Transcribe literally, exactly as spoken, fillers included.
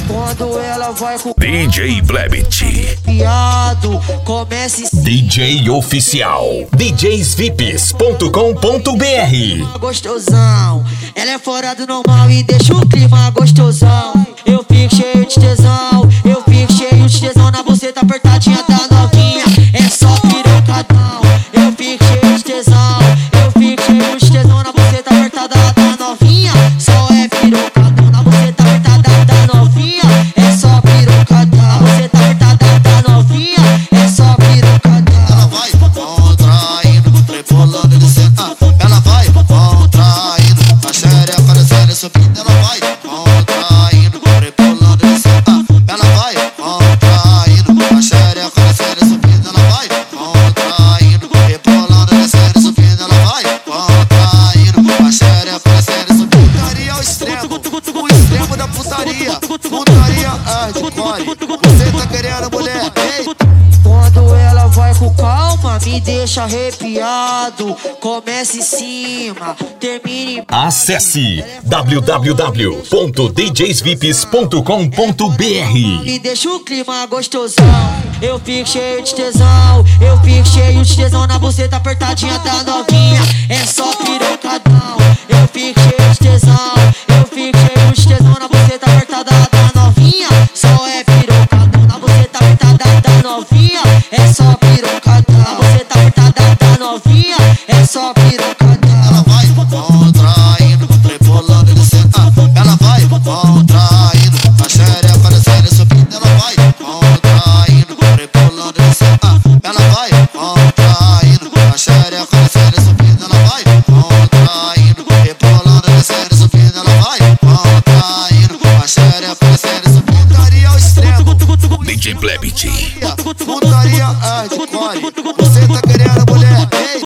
Quando ela vai com D J Blebit, piado, comece D J oficial, D Js V I Ps ponto com ponto B R. gostosão, ela é fora do normal e deixa o clima gostosão. Eu fico cheio de tesão, eu fico cheio de tesão na buceta apertadinha da novinha. É só pirocadão, eu fico cheio de tesão, eu fico cheio de tesão na buceta apertada da novinha. Só é pirocadão na buceta apertada da novinha. É só pirocadão, na buceta apertada da novinha. É só pirocadão. Ela vai contraindo, trepolando de senta. Ela vai contraindo, a xereca descendo e subindo. Ela vai contraindo, trepolando de senta. Ela vai contraindo, a xereca descendo e subindo. Ela vai contraindo, trepolando, descendo e subindo. Ela vai contraindo, a xereca descendo e subindo. Putaria ao extremo, o extremo da putaria. Putaria hardcore, você tá querendo mulher? Eita. Quando ela vai com calma, me deixa arrepiado. Começa em cima, termine em... Acesse w w w ponto d js v i ps ponto com ponto b r. Me deixa o clima gostosão. Eu fico cheio de tesão, eu fico cheio de tesão na buceta apertadinha da novinha. É só pirocadão, eu fico cheio de tesão, eu fico cheio de tesão na buceta apertada da novinha. Só é pirocadão na buceta apertada da novinha. É só pirocadão, na buceta apertada da novinha. É só pirocadão. Ela vai contraindo, trepolando de senta. Ela vai contraindo, a xereca descendo e subindo. Ela vai contraindo, trepolando de senta. Ela vai contraindo, a xereca descendo e subindo. Ela vai contraindo, trepolando, descendo e subindo. Ela vai contraindo, a xereca descendo e subindo. Putaria ao extremo, D J Blebit. putaria hardcore.